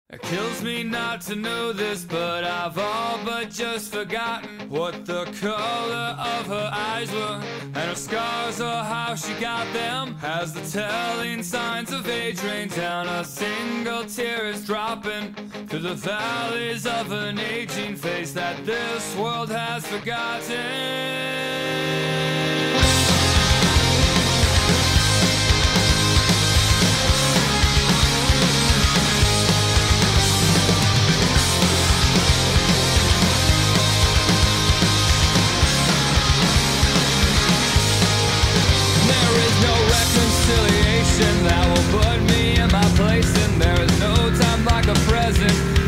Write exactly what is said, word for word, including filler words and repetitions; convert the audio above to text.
It kills me not to know this, but I've all but just forgotten what the color of her eyes were, and her scars or how she got them. As the telling signs of age rain down, a single tear is dropping through the valleys of an aging face that this world has forgotten. Reconciliation that will put me in my place, and there is no time like a present